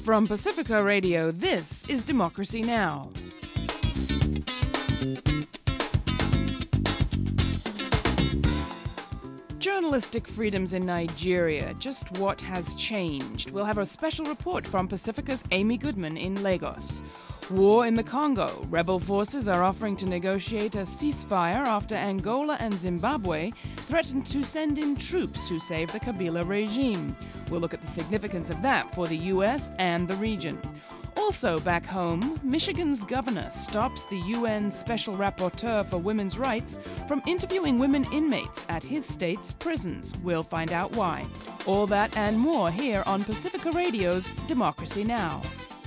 From Pacifica Radio, this is Democracy Now! Journalistic freedoms in Nigeria, just what has changed? We'll have a special report from Pacifica's Amy Goodman in Lagos. War in the Congo. Rebel forces are offering to negotiate a ceasefire after Angola and Zimbabwe threatened to send in troops to save the Kabila regime. We'll look at the significance of that for the U.S. and the region. Also back home, Michigan's governor stops the UN Special Rapporteur for Women's Rights from interviewing women inmates at his state's prisons. We'll find out why. All that and more here on Pacifica Radio's Democracy Now!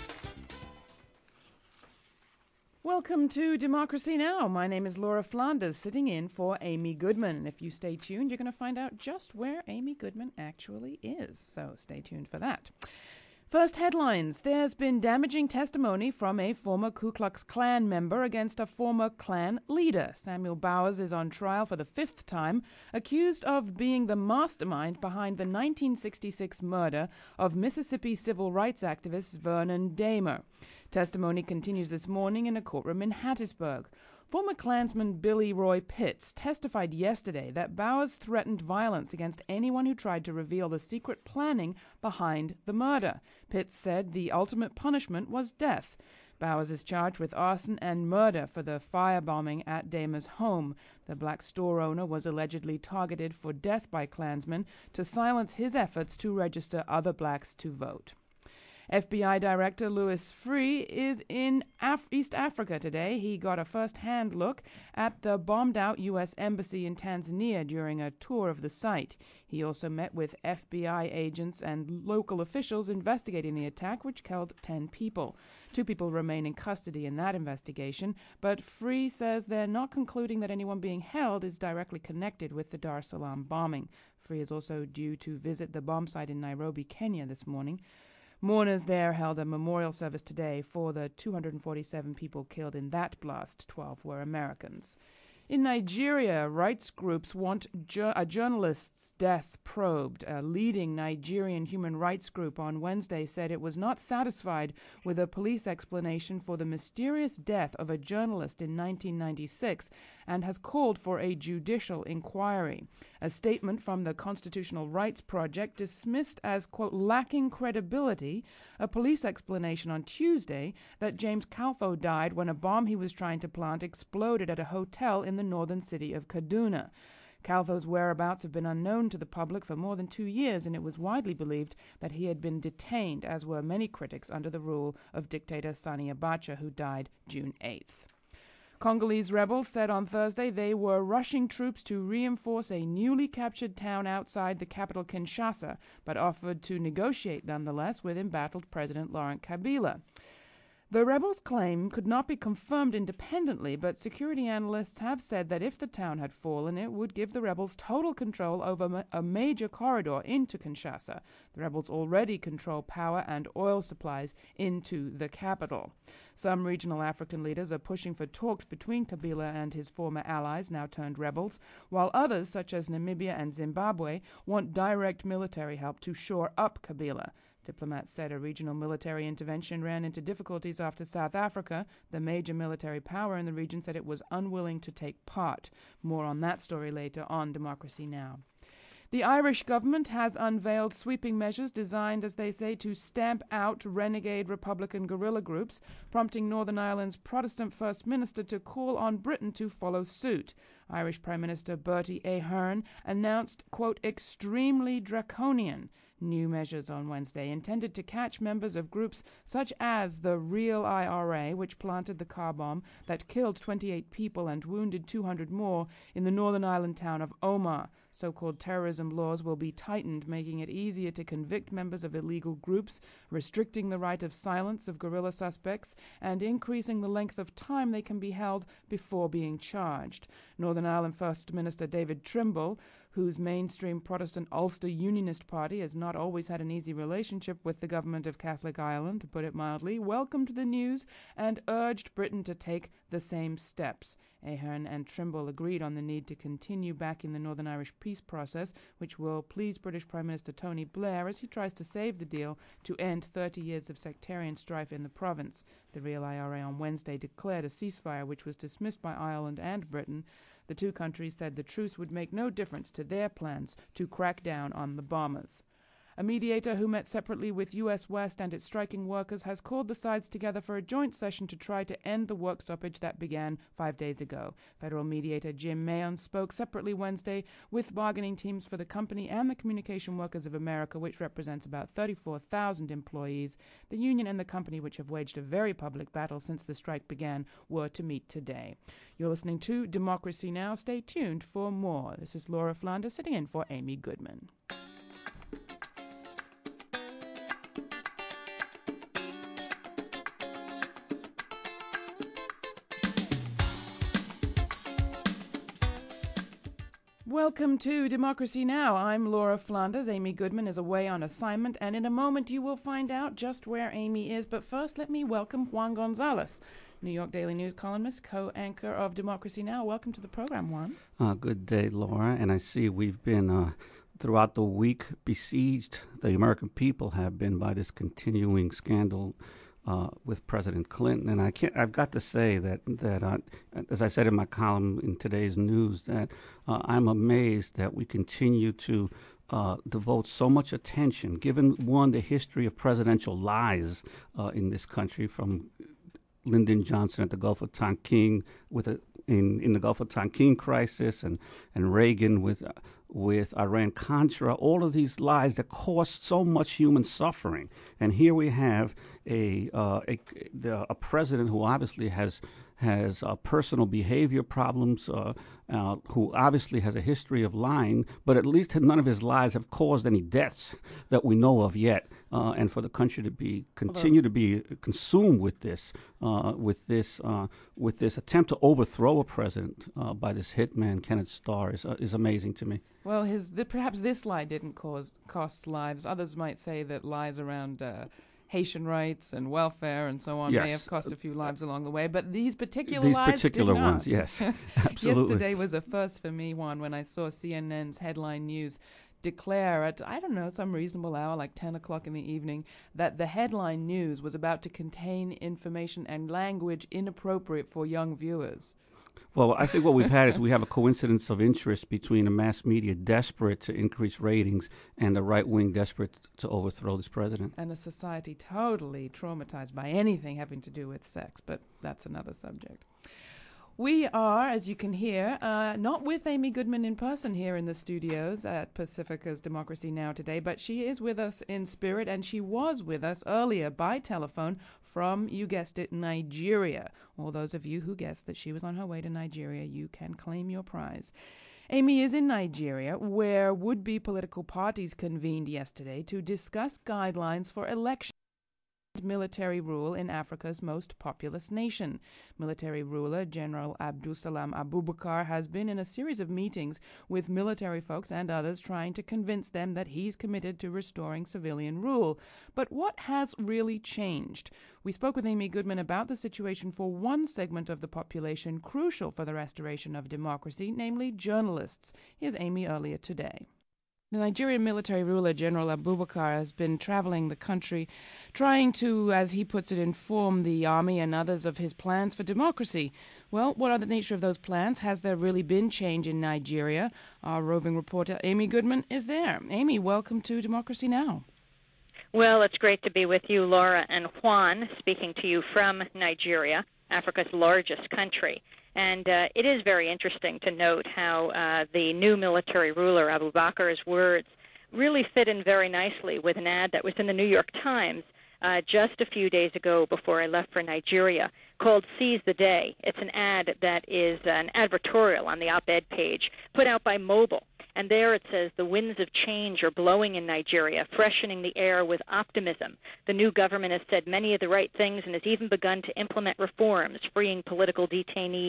Welcome to Democracy Now! My name is Laura Flanders, sitting in for Amy Goodman. And if you stay tuned, you're going to find out just where Amy Goodman actually is. So stay tuned for that. First headlines. There's been damaging testimony from a former Ku Klux Klan member against a former Klan leader. Samuel Bowers is on trial for the fifth time, accused of being the mastermind behind the 1966 murder of Mississippi civil rights activist Vernon Dahmer. Testimony continues this morning in a courtroom in Hattiesburg. Former Klansman Billy Roy Pitts testified yesterday that Bowers threatened violence against anyone who tried to reveal the secret planning behind the murder. Pitts said the ultimate punishment was death. Bowers is charged with arson and murder for the firebombing at Dahmer's home. The black store owner was allegedly targeted for death by Klansmen to silence his efforts to register other blacks to vote. FBI Director Louis Freeh is in East Africa today. He got a first-hand look at the bombed-out U.S. Embassy in Tanzania during a tour of the site. He also met with FBI agents and local officials investigating the attack, which killed 10 people. 2 people remain in custody in that investigation, but Freeh says they're not concluding that anyone being held is directly connected with the Dar es Salaam bombing. Freeh is also due to visit the bomb site in Nairobi, Kenya this morning. Mourners there held a memorial service today for the 247 people killed in that blast. 12 were Americans. In Nigeria, rights groups want a journalist's death probed. A leading Nigerian human rights group on Wednesday said it was not satisfied with a police explanation for the mysterious death of a journalist in 1996 and has called for a judicial inquiry. A statement from the Constitutional Rights Project dismissed as, quote, lacking credibility a police explanation on Tuesday that James Kalfo died when a bomb he was trying to plant exploded at a hotel in the northern city of Kaduna. Kalfo's whereabouts have been unknown to the public for more than 2 years, and it was widely believed that he had been detained, as were many critics, under the rule of dictator Sani Abacha, who died June 8th. Congolese rebels said on Thursday they were rushing troops to reinforce a newly captured town outside the capital Kinshasa, but offered to negotiate nonetheless with embattled President Laurent Kabila. The rebels' claim could not be confirmed independently, but security analysts have said that if the town had fallen, it would give the rebels total control over a major corridor into Kinshasa. The rebels already control power and oil supplies into the capital. Some regional African leaders are pushing for talks between Kabila and his former allies, now turned rebels, while others, such as Namibia and Zimbabwe, want direct military help to shore up Kabila. Diplomats said a regional military intervention ran into difficulties after South Africa, the major military power in the region, said it was unwilling to take part. More on that story later on Democracy Now! The Irish government has unveiled sweeping measures designed, as they say, to stamp out renegade Republican guerrilla groups, prompting Northern Ireland's Protestant First Minister to call on Britain to follow suit. Irish Prime Minister Bertie Ahern announced, quote, extremely draconian new measures on Wednesday intended to catch members of groups such as the Real IRA, which planted the car bomb that killed 28 people and wounded 200 more in the Northern Ireland town of Omagh. So-called terrorism laws will be tightened, making it easier to convict members of illegal groups, restricting the right of silence of guerrilla suspects, and increasing the length of time they can be held before being charged. Northern Ireland First Minister David Trimble, whose mainstream Protestant Ulster Unionist Party has not always had an easy relationship with the government of Catholic Ireland, to put it mildly, welcomed the news and urged Britain to take the same steps. Ahern and Trimble agreed on the need to continue backing the Northern Irish peace process, which will please British Prime Minister Tony Blair as he tries to save the deal to end 30 years of sectarian strife in the province. The Real IRA on Wednesday declared a ceasefire, which was dismissed by Ireland and Britain. The two countries said the truce would make no difference to their plans to crack down on the bombers. A mediator who met separately with U.S. West and its striking workers has called the sides together for a joint session to try to end the work stoppage that began 5 days ago. Federal mediator Jim Mahon spoke separately Wednesday with bargaining teams for the company and the Communication Workers of America, which represents about 34,000 employees. The union and the company, which have waged a very public battle since the strike began, were to meet today. You're listening to Democracy Now! Stay tuned for more. This is Laura Flanders sitting in for Amy Goodman. Welcome to Democracy Now! I'm Laura Flanders. Amy Goodman is away on assignment, and in a moment you will find out just where Amy is. But first, let me welcome Juan Gonzalez, New York Daily News columnist, co-anchor of Democracy Now! Welcome to the program, Juan. Good day, Laura. And I see we've been, throughout the week, besieged, the American people have been, by this continuing scandal with President Clinton. And I've got to say that as I said in my column in today's news, that I'm amazed that we continue to devote so much attention, given, one, the history of presidential lies in this country, from Lyndon Johnson at the Gulf of Tonkin in the Gulf of Tonkin crisis, and Reagan with Iran-Contra, all of these lies that caused so much human suffering. And here we have a president who obviously has personal behavior problems, who obviously has a history of lying, but at least none of his lies have caused any deaths that we know of yet. And for the country to continue to be consumed with this attempt to overthrow a president by this hitman Kenneth Starr is amazing to me. Well, perhaps this lie didn't cost lives. Others might say that lies around Haitian rights and welfare and so on may have cost a few lives along the way, but these particular lies did not. Ones, yes, absolutely. Yesterday was a first for me, Juan, when I saw CNN's headline news declare at, I don't know, some reasonable hour, like 10 o'clock in the evening, that the headline news was about to contain information and language inappropriate for young viewers. Well, I think what we've had is we have a coincidence of interest between the mass media desperate to increase ratings and the right wing desperate to overthrow this president. And a society totally traumatized by anything having to do with sex, but that's another subject. We are, as you can hear, not with Amy Goodman in person here in the studios at Pacifica's Democracy Now! Today, but she is with us in spirit, and she was with us earlier by telephone from, you guessed it, Nigeria. All those of you who guessed that she was on her way to Nigeria, you can claim your prize. Amy is in Nigeria, where would-be political parties convened yesterday to discuss guidelines for election military rule in Africa's most populous nation. Military ruler General Abdulsalam Abubakar has been in a series of meetings with military folks and others trying to convince them that he's committed to restoring civilian rule. But what has really changed? We spoke with Amy Goodman about the situation for one segment of the population crucial for the restoration of democracy, namely journalists. Here's Amy earlier today. The Nigerian military ruler, General Abubakar, has been traveling the country trying to, as he puts it, inform the army and others of his plans for democracy. Well, what are the nature of those plans? Has there really been change in Nigeria? Our roving reporter, Amy Goodman, is there. Amy, welcome to Democracy Now! Well, it's great to be with you, Laura and Juan, speaking to you from Nigeria, Africa's largest country. And it is very interesting to note how the new military ruler, Abubakar's words, really fit in very nicely with an ad that was in the New York Times just a few days ago before I left for Nigeria, called Seize the Day. It's an ad that is an advertorial on the op-ed page put out by Mobil. And there it says, the winds of change are blowing in Nigeria, freshening the air with optimism. The new government has said many of the right things and has even begun to implement reforms, freeing political detainees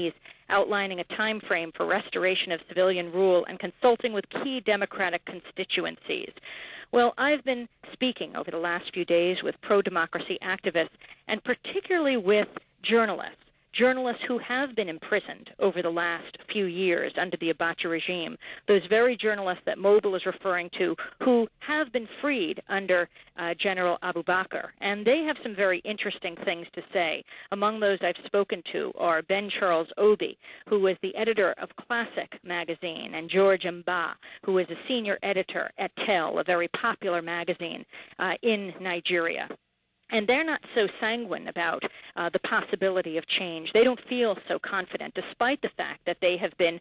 outlining a time frame for restoration of civilian rule and consulting with key Democratic constituencies. Well, I've been speaking over the last few days with pro-democracy activists, and particularly with journalists who have been imprisoned over the last few years under the Abacha regime, those very journalists that Mobile is referring to who have been freed under General Abu Bakr. And they have some very interesting things to say. Among those I've spoken to are Ben Charles Obi, who was the editor of Classic magazine, and George Mba, who is a senior editor at Tel, a very popular magazine in Nigeria. And they're not so sanguine about the possibility of change. They don't feel so confident, despite the fact that they have been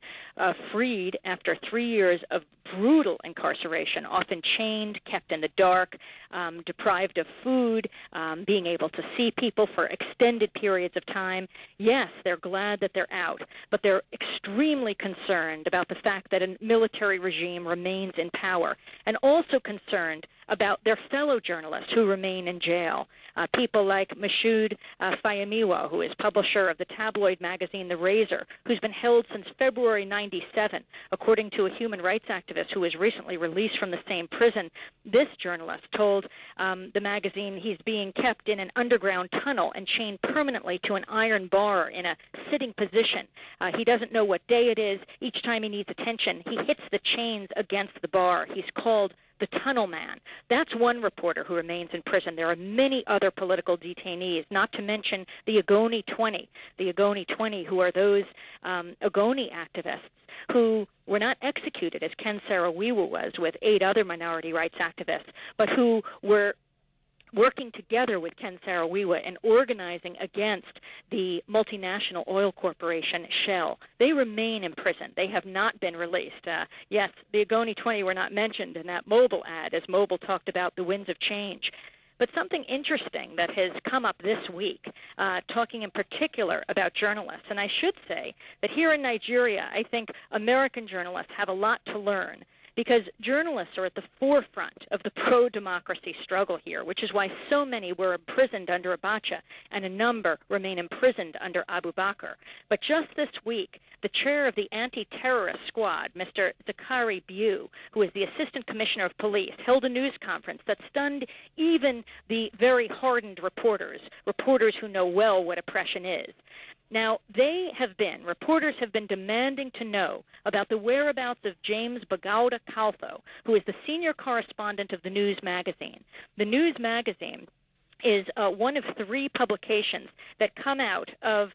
freed after 3 years of brutal incarceration, often chained, kept in the dark, deprived of food, being able to see people for extended periods of time. Yes, they're glad that they're out, but they're extremely concerned about the fact that a military regime remains in power, and also concerned about their fellow journalists who remain in jail. People like Mashoud Fayemiwa, who is publisher of the tabloid magazine The Razor, who's been held since February '97, according to a human rights activist who was recently released from the same prison. This journalist told the magazine he's being kept in an underground tunnel and chained permanently to an iron bar in a sitting position. He doesn't know what day it is. Each time he needs attention, he hits the chains against the bar. He's called the Tunnel Man. That's one reporter who remains in prison. There are many other political detainees, not to mention the Ogoni 20. The Ogoni 20, who are those Ogoni activists who were not executed, as Ken Saro-Wiwa was, with 8 other minority rights activists, but who were working together with Ken Saro-Wiwa and organizing against the multinational oil corporation Shell. They remain in prison. They have not been released. Yes, the Ogoni 20 were not mentioned in that Mobile ad, as Mobile talked about the winds of change. But something interesting that has come up this week, talking in particular about journalists, and I should say that here in Nigeria, I think American journalists have a lot to learn, because journalists are at the forefront of the pro-democracy struggle here, which is why so many were imprisoned under Abacha and a number remain imprisoned under Abu Bakr. But just this week, the chair of the anti-terrorist squad, Mr. Zakari Biu, who is the assistant commissioner of police, held a news conference that stunned even the very hardened reporters who know well what oppression is. Now, reporters have been demanding to know about the whereabouts of James Bagauda Kaltho, who is the senior correspondent of the News magazine. The News magazine is one of 3 publications that come out of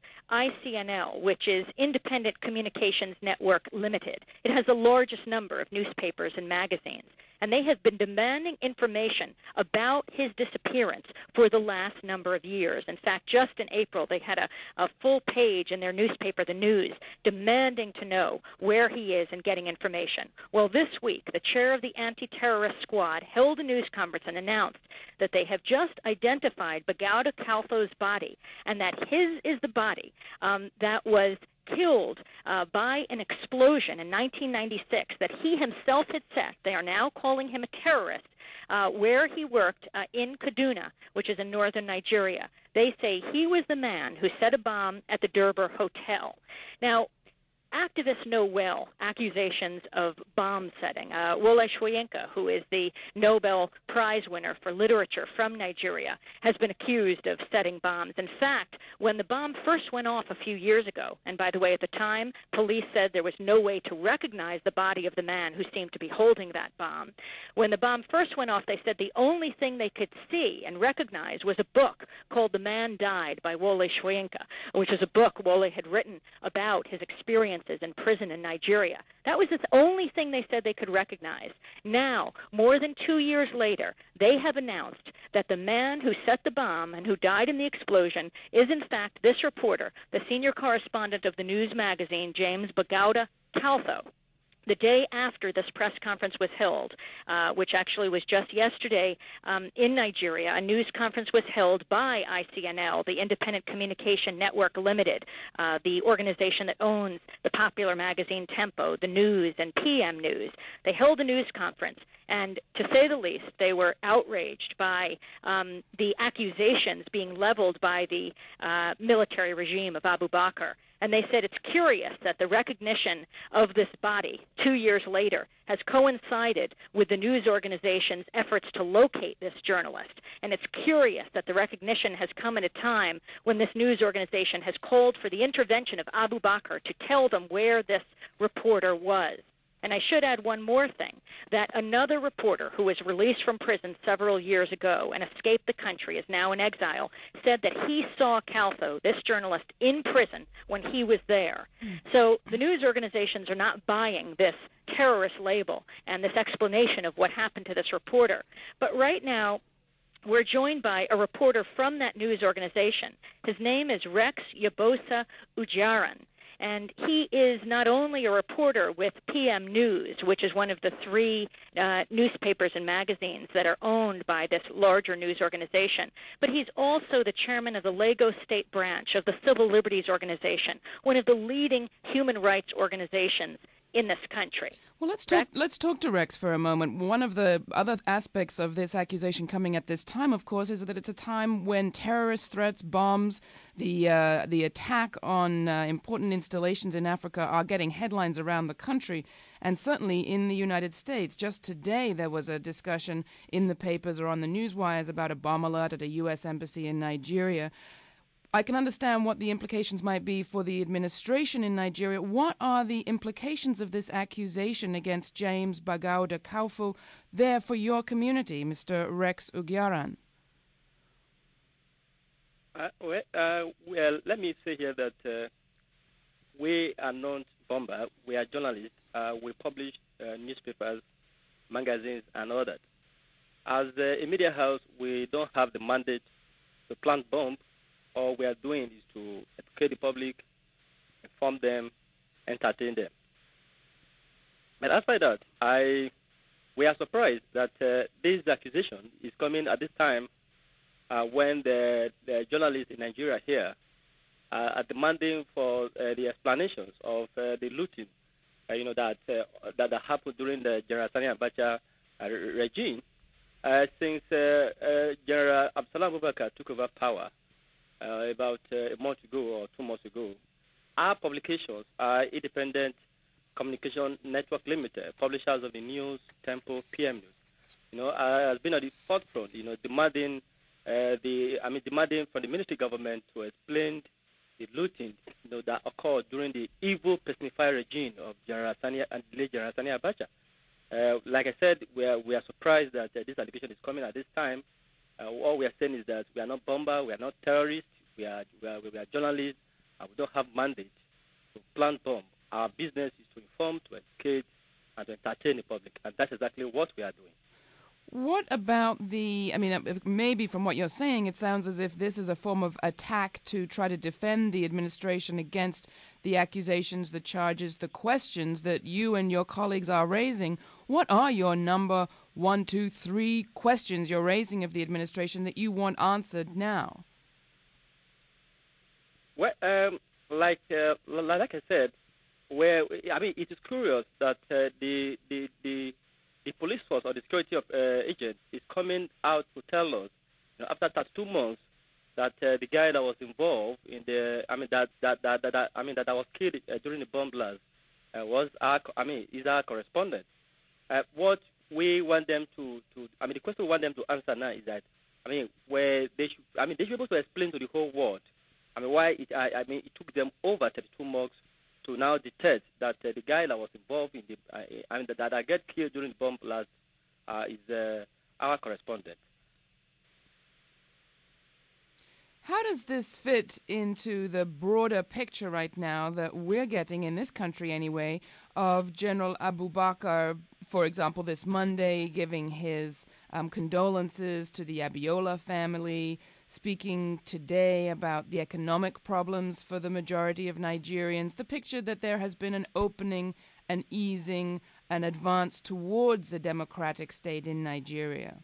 ICNL, which is Independent Communications Network Limited. It has the largest number of newspapers and magazines, and they have been demanding information about his disappearance for the last number of years. In fact, just in April, they had a full page in their newspaper, The News, demanding to know where he is and getting information. Well, this week, the chair of the anti-terrorist squad held a news conference and announced that they have just identified Bagauda Kaltho's body, and that his is the body that was killed by an explosion in 1996 that he himself had set. They are now calling him a terrorist, where he worked in Kaduna, which is in northern Nigeria. They say he was the man who set a bomb at the Durbar Hotel. Now, activists know well accusations of bomb setting. Wole Soyinka, who is the Nobel Prize winner for literature from Nigeria, has been accused of setting bombs. In fact, when the bomb first went off a few years ago, and by the way, at the time, police said there was no way to recognize the body of the man who seemed to be holding that bomb. When the bomb first went off, they said the only thing they could see and recognize was a book called The Man Died by Wole Soyinka, which is a book Wole had written about his experience in prison in Nigeria. That was the only thing they said they could recognize. Now, more than 2 years later, they have announced that the man who set the bomb and who died in the explosion is, in fact, this reporter, the senior correspondent of the News magazine, James Bagauda Kaltho. The day after this press conference was held, which actually was just yesterday in Nigeria, a news conference was held by ICNL, the Independent Communication Network Limited, the organization that owns the popular magazine Tempo, The News, and PM News. They held a news conference, and to say the least, they were outraged by the accusations being leveled by the military regime of Abu Bakr. And they said it's curious that the recognition of this body 2 years later has coincided with the news organization's efforts to locate this journalist. And it's curious that the recognition has come at a time when this news organization has called for the intervention of Abu Bakr to tell them where this reporter was. And I should add one more thing, that another reporter who was released from prison several years ago and escaped the country, is now in exile, said that he saw Caltho, this journalist, in prison when he was there. So the news organizations are not buying this terrorist label and this explanation of what happened to this reporter. But right now, we're joined by a reporter from that news organization. His name is Rex Yabosa Ujaran. And he is not only a reporter with PM News, which is one of the three newspapers and magazines that are owned by this larger news organization, but he's also the chairman of the Lagos State branch of the Civil Liberties Organization, one of the leading human rights organizations in this country. Well, let's talk to Rex for a moment. One of the other aspects of this accusation coming at this time, of course, is that it's a time when terrorist threats, bombs, the attack on important installations in Africa are getting headlines around the country, and certainly in the United States. Just today there was a discussion in the papers or on the news wires about a bomb alert at a U.S. embassy in Nigeria. I can understand what the implications might be for the administration in Nigeria. What are the implications of this accusation against James Bagauda Kaufo there for your community, Mr. Rex Ujaran? Well, let me say here that we are not bomber. We are journalists. We publish newspapers, magazines, and all that. As a media house, we don't have the mandate to plant bombs. All we are doing is to educate the public, inform them, entertain them. But after that, we are surprised that this accusation is coming at this time when the journalists in Nigeria here are demanding for the explanations of the looting, that happened during the General Sani Abacha regime, since General Absalam Abubakar took over power. About a month ago or 2 months ago, our publications are Independent Communication Network Limited, publishers of the news, Tempo, PM News. Has been at the forefront, demanding demanding from the ministry government to explain the looting, that occurred during the evil personified regime of General Sani and late General Sani Abacha. Like I said, we are surprised that this allegation is coming at this time. All we are saying is that we are not bomber, we are not terrorists, we are journalists, and we don't have mandate to plant bomb. Our business is to inform, to educate, and to entertain the public, and that's exactly what we are doing. What about maybe from what you're saying, it sounds as if this is a form of attack to try to defend the administration against the accusations, the charges, the questions that you and your colleagues are raising. What are your number 1, 2, 3 questions you're raising of the administration that you want answered now? Well, like I said, it is curious that the police force or the security agent is coming out to tell us, after 32 months, that the guy that was involved in that was killed during the bomb blast is our correspondent. What we want them the question we want them to answer now is that, where they should be able to explain to the whole world, why it took them over 32 months to now detect that the guy that was involved in that get killed during the bomb blast is our correspondent. How does this fit into the broader picture right now that we're getting in this country anyway of General Abu Bakr, for example, this Monday giving his condolences to the Abiola family, speaking today about the economic problems for the majority of Nigerians, the picture that there has been an opening, an easing, an advance towards a democratic state in Nigeria?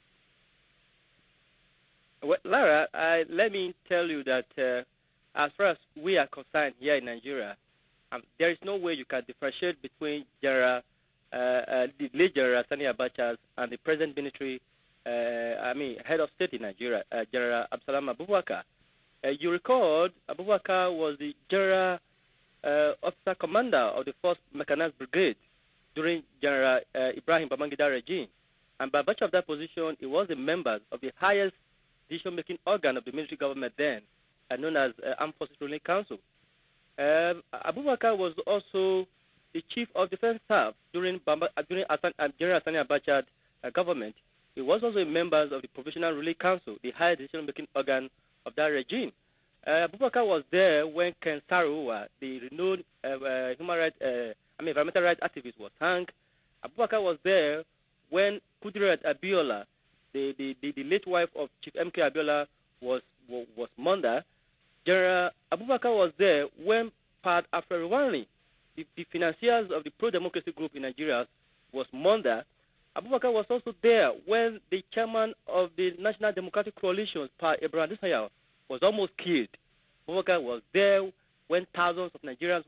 Well, Lara, let me tell you that as far as we are concerned here in Nigeria, there is no way you can differentiate between the late General Sani Abacha and the present military, head of state in Nigeria, General Absalam Abubakar. You recall, Abubakar was the general officer commander of the 1st Mechanized Brigade during General Ibrahim Babangida regime. And by virtue of that position, he was a member of the highest decision-making organ of the military government then, known as Armed Forces Ruling Council. Abubakar was also the chief of defense staff during General Sani Abacha's government. He was also a member of the Provisional Ruling Council, the highest decision-making organ of that regime. Abubakar was there when Ken Saro-Wiwa, the renowned environmental rights activist, was hanged. Abubakar was there when Kudirat Abiola, the late wife of Chief M.K. Abiola, was murdered. General Abubakar was there when Pat Afrariwani, the financiers of the pro-democracy group in Nigeria, was murdered. Abubakar was also there when the chairman of the National Democratic Coalition, Pat Abraham Adesanya, was almost killed. Abubakar was there when thousands of Nigerians,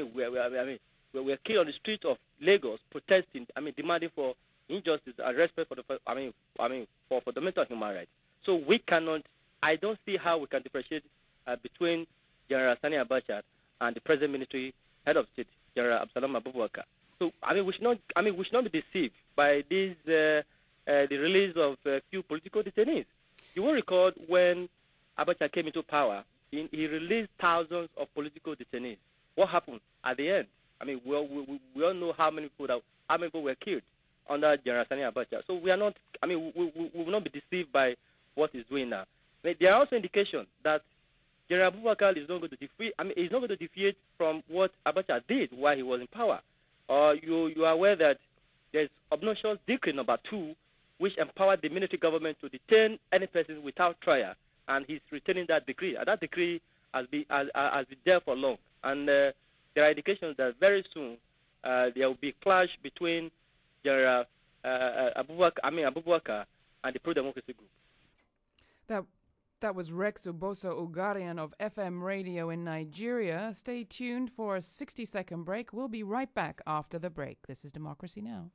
were killed on the streets of Lagos, protesting, demanding for injustice and respect for fundamental human rights. So we cannot. I don't see how we can differentiate between General Sani Abacha and the present military head of state, General Absalom Abubakar. So we should not be deceived by this the release of a few political detainees. You will recall when Abacha came into power, he released thousands of political detainees. What happened at the end? We all know how many people were killed under General Sani Abacha. So we are not. We will not be deceived by what he's doing now. There are also indications that General Abubakar is not going to defeat. He's not going to deviate from what Abacha did while he was in power. You are aware that there's obnoxious decree number 2, which empowered the military government to detain any person without trial, and he's retaining that decree. And that decree has been there for long. And there are indications that very soon there will be clash between General Abubakar and the pro-democracy group. That was Rex Uboso Ugarian of FM Radio in Nigeria. Stay tuned for a 60-second break. We'll be right back after the break. This is Democracy Now!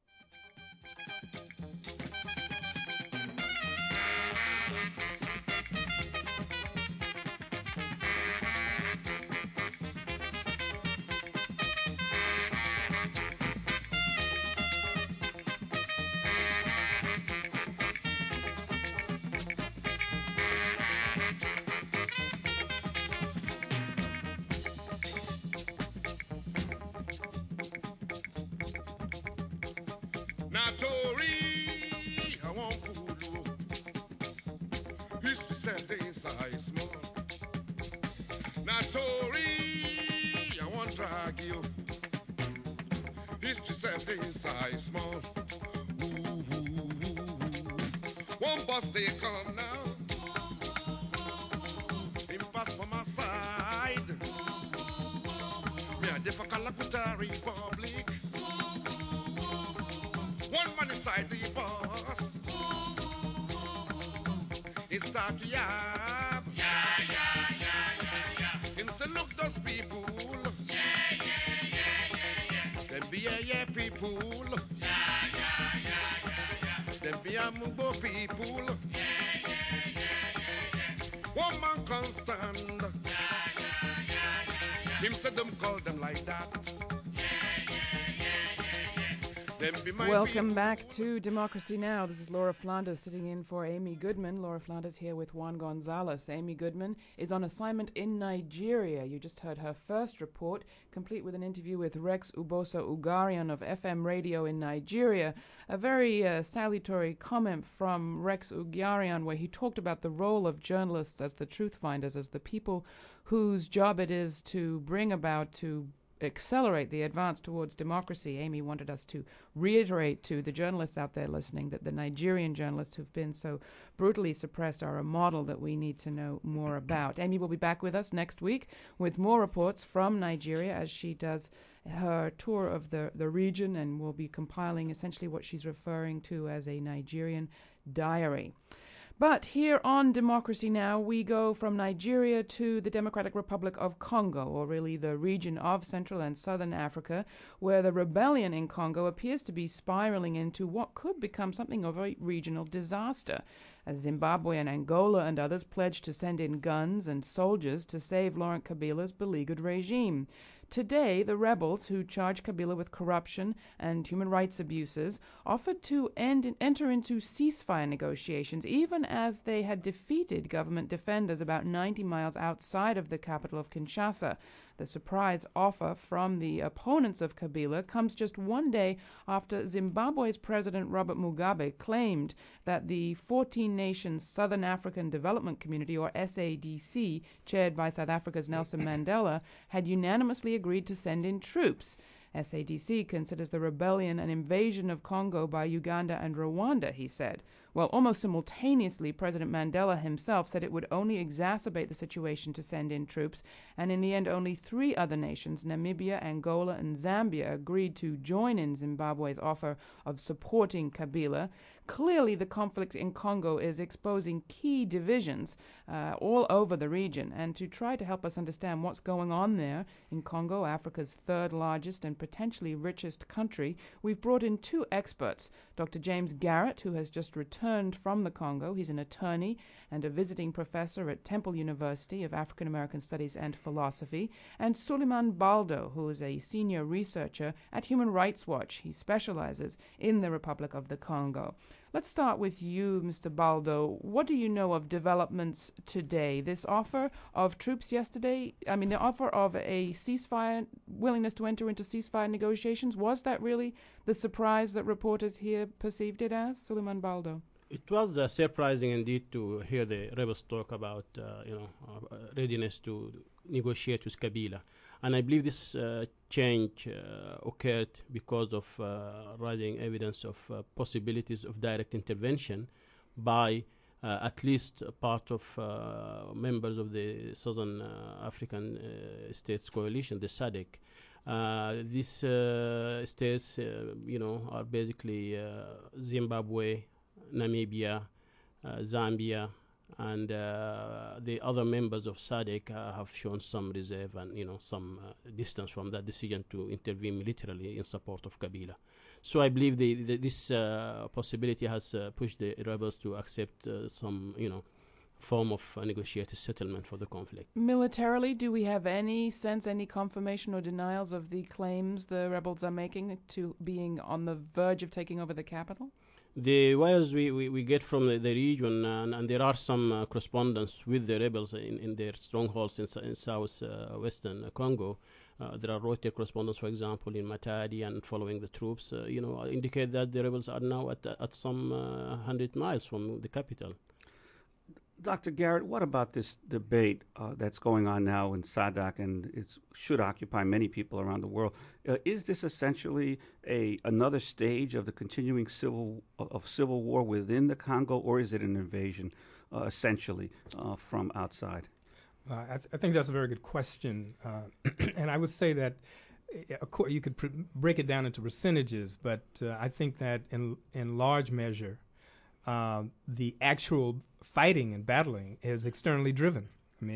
I want Kulu. History said things are small. Natori, I want drag you. History said things are small. Ooh, ooh, ooh. One bus they come now. Him pass for my side. Me a defa Kalakuta Republic. One man inside the bus. He start to yab. Him say, look those people. Them be a people. Them be a Mugbo people. One man can't stand. Him say, don't call them like that. Welcome back to Democracy Now! This is Laura Flanders sitting in for Amy Goodman. Laura Flanders here with Juan Gonzalez. Amy Goodman is on assignment in Nigeria. You just heard her first report, complete with an interview with Rex Uboso Ugarian of FM Radio in Nigeria. A very salutary comment from Rex Ugarian where he talked about the role of journalists as the truth finders, as the people whose job it is to bring about, to accelerate the advance towards democracy. Amy wanted us to reiterate to the journalists out there listening that the Nigerian journalists who've been so brutally suppressed are a model that we need to know more about. Amy will be back with us next week with more reports from Nigeria as she does her tour of the region, and will be compiling essentially what she's referring to as a Nigerian diary. But here on Democracy Now! We go from Nigeria to the Democratic Republic of Congo, or really the region of Central and Southern Africa, where the rebellion in Congo appears to be spiraling into what could become something of a regional disaster. as Zimbabwe and Angola and others pledged to send in guns and soldiers to save Laurent Kabila's beleaguered regime. Today, the rebels, who charge Kabila with corruption and human rights abuses, offered to enter into ceasefire negotiations, even as they had defeated government defenders about 90 miles outside of the capital of Kinshasa. The surprise offer from the opponents of Kabila comes just one day after Zimbabwe's President Robert Mugabe claimed that the 14-nation Southern African Development Community, or SADC, chaired by South Africa's Nelson Mandela, had unanimously agreed to send in troops. SADC considers the rebellion an invasion of Congo by Uganda and Rwanda, he said. Well, almost simultaneously, President Mandela himself said it would only exacerbate the situation to send in troops, and in the end only 3 other nations, Namibia, Angola, and Zambia, agreed to join in Zimbabwe's offer of supporting Kabila. Clearly, the conflict in Congo is exposing key divisions all over the region, and to try to help us understand what's going on there in Congo, Africa's 3rd largest and potentially richest country, we've brought in 2 experts. Dr. James Garrett, who has just returned from the Congo. He's an attorney and a visiting professor at Temple University of African American Studies and Philosophy, and Suleiman Baldo, who is a senior researcher at Human Rights Watch. He specializes in the Republic of the Congo. Let's start with you, Mr. Baldo. What do you know of developments today? This offer of troops yesterday, the offer of a ceasefire, willingness to enter into ceasefire negotiations, was that really the surprise that reporters here perceived it as? Suleiman Baldo. It was surprising indeed to hear the rebels talk about readiness to negotiate with Kabila. And I believe this change occurred because of rising evidence of possibilities of direct intervention by at least a part of members of the Southern African States Coalition, the SADC. These states, are basically Zimbabwe, Namibia, Zambia, and the other members of SADC have shown some reserve and some distance from that decision to intervene militarily in support of Kabila. So I believe this possibility has pushed the rebels to accept some form of negotiated settlement for the conflict. Militarily, do we have any sense, any confirmation or denials of the claims the rebels are making to being on the verge of taking over the capital? The wires we get from the region, and there are some correspondence with the rebels in their strongholds in southwestern Congo. There are Reuters correspondence, for example, in Matadi and following the troops, indicate that the rebels are now at some 100 miles from the capital. Dr. Garrett, what about this debate that's going on now in SADC, and it should occupy many people around the world? Is this essentially another stage of the continuing civil war within the Congo, or is it an invasion essentially from outside? I think that's a very good question, and I would say that you could break it down into percentages, but I think that in large measure, the actual fighting and battling is externally driven.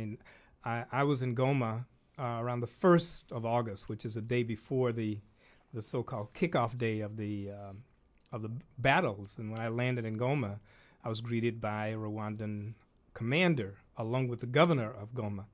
I was in Goma around the 1st of August, which is the day before the so-called kickoff day of the battles. And when I landed in Goma, I was greeted by a Rwandan commander along with the governor of Goma.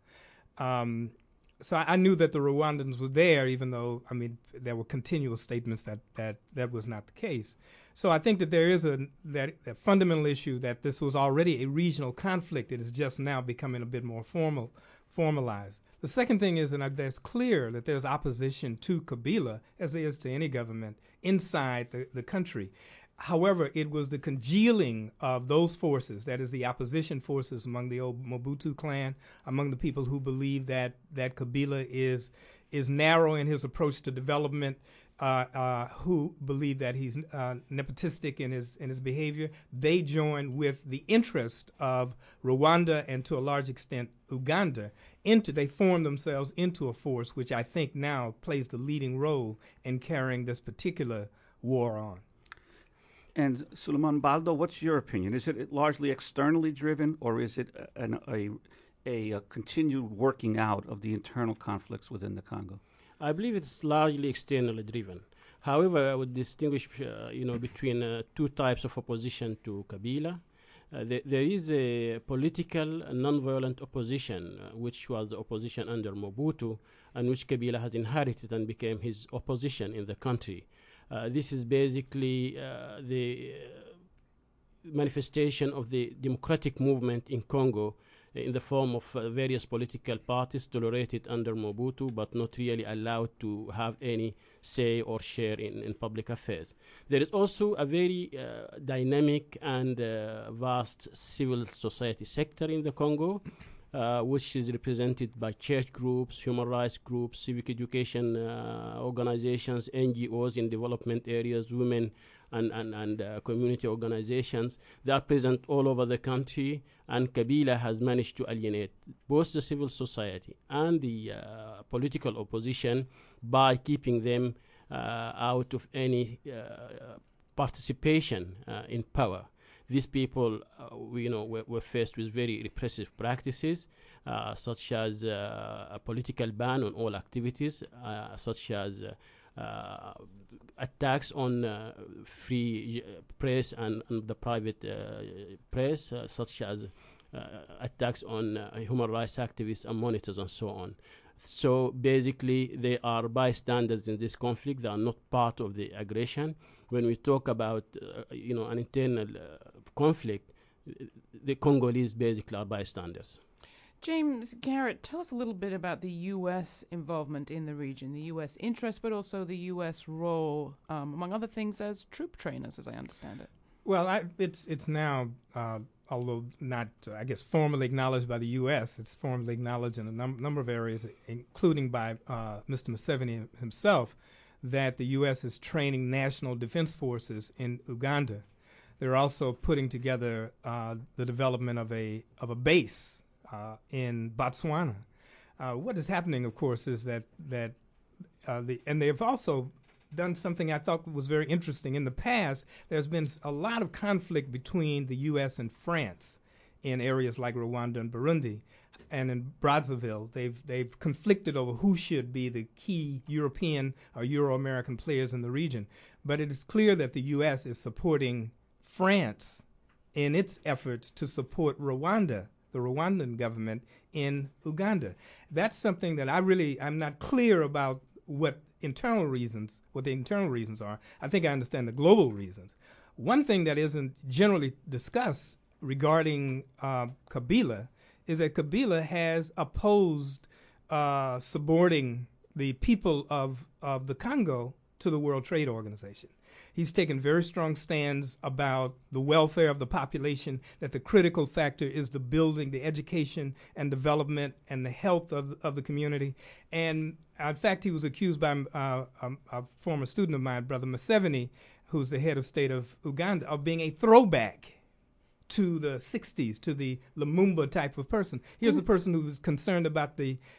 So I knew that the Rwandans were there, even though, there were continual statements that was not the case. So I think that there is a fundamental issue that this was already a regional conflict. It is just now becoming a bit more formalized. The second thing is that it's clear that there's opposition to Kabila, as there is to any government, inside the country. However, it was the congealing of those forces, that is the opposition forces among the old Mobutu clan, among the people who believe that Kabila is narrow in his approach to development, who believe that he's nepotistic in his behavior. They join with the interest of Rwanda and to a large extent Uganda. They form themselves into a force which I think now plays the leading role in carrying this particular war on. And Suleiman Baldo, what's your opinion? Is it largely externally driven, or is it a continued working out of the internal conflicts within the Congo? I believe it's largely externally driven. However, I would distinguish, between 2 types of opposition to Kabila. there is a political non-violent opposition, which was the opposition under Mobutu, and which Kabila has inherited and became his opposition in the country. This is basically the manifestation of the democratic movement in Congo in the form of various political parties tolerated under Mobutu but not really allowed to have any say or share in public affairs. There is also a very dynamic and vast civil society sector in the Congo, which is represented by church groups, human rights groups, civic education organizations, NGOs in development areas, women and community organizations. They are present all over the country, and Kabila has managed to alienate both the civil society and the political opposition by keeping them out of any participation in power. These people, were faced with very repressive practices, such as a political ban on all activities, such as attacks on free press and the private press, such as attacks on human rights activists and monitors and so on. So basically, they are bystanders in this conflict. They are not part of the aggression. When we talk about, an internal conflict, the Congolese basically are bystanders. James Garrett, tell us a little bit about the U.S. involvement in the region, the U.S. interest, but also the U.S. role, among other things, as troop trainers, as I understand it. Well, it's now, although not, formally acknowledged by the U.S., it's formally acknowledged in a number of areas, including by Mr. Museveni himself, that the U.S. is training national defense forces in Uganda. They're also putting together the development of a base in Botswana. What is happening, of course, is that and they've also done something I thought was very interesting. In the past, there's been a lot of conflict between the U.S. and France in areas like Rwanda and Burundi, and in Brazzaville, they've conflicted over who should be the key European or Euro-American players in the region. But it is clear that the U.S. is supporting France in its efforts to support Rwanda, the Rwandan government in Uganda. That's something that I'm not clear about what the internal reasons are. I think I understand the global reasons. One thing that isn't generally discussed regarding Kabila is that Kabila has opposed subordinating the people of the Congo to the World Trade Organization. He's taken very strong stands about the welfare of the population, that the critical factor is the building, the education and development and the health of the community. And in fact, he was accused by a former student of mine, Brother Museveni, who's the head of state of Uganda, of being a throwback to the 60s, to the Lumumba type of person. Here's a person who was concerned about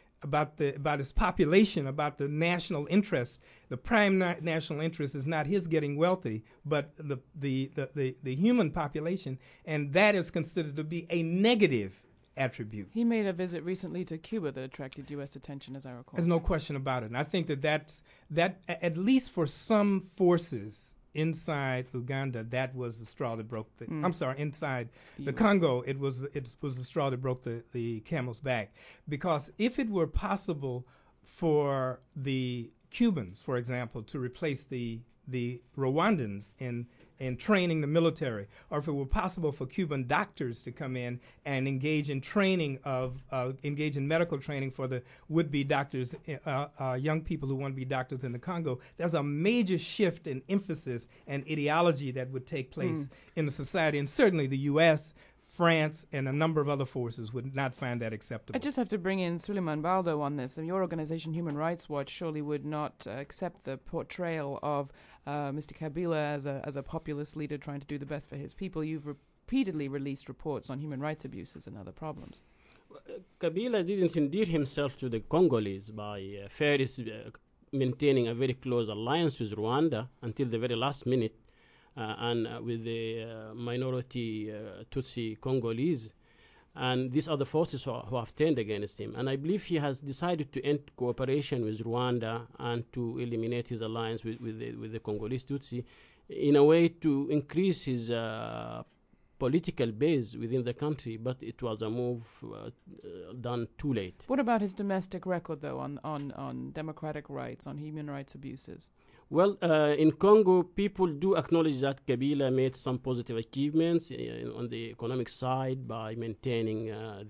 his population, about the national interest. The prime national interest is not his getting wealthy, but the human population, and that is considered to be a negative attribute. He made a visit recently to Cuba that attracted U.S. attention, as I recall. There's no question about it. And I think that at least for some forces inside Uganda, that was the straw that broke the. I'm sorry, inside the Congo, it was the straw that broke the camel's back. Because if it were possible for the Cubans, for example, to replace the Rwandans in training the military, or if it were possible for Cuban doctors to come in and engage in medical training for the would-be doctors, young people who want to be doctors in the Congo, there's a major shift in emphasis and ideology that would take place in the society. And certainly the U.S., France, and a number of other forces would not find that acceptable. I just have to bring in Suleiman Baldo on this. And your organization, Human Rights Watch, surely would not accept the portrayal of Mr. Kabila as a populist leader trying to do the best for his people. You've repeatedly released reports on human rights abuses and other problems. Kabila didn't endear himself to the Congolese by maintaining a very close alliance with Rwanda until the very last minute. And with the minority Tutsi Congolese, and these are the forces who have turned against him. And I believe he has decided to end cooperation with Rwanda and to eliminate his alliance with the Congolese Tutsi in a way to increase his political base within the country, but it was a move done too late. What about his domestic record, though, on democratic rights, on human rights abuses? Well, in Congo, people do acknowledge that Kabila made some positive achievements on the economic side by maintaining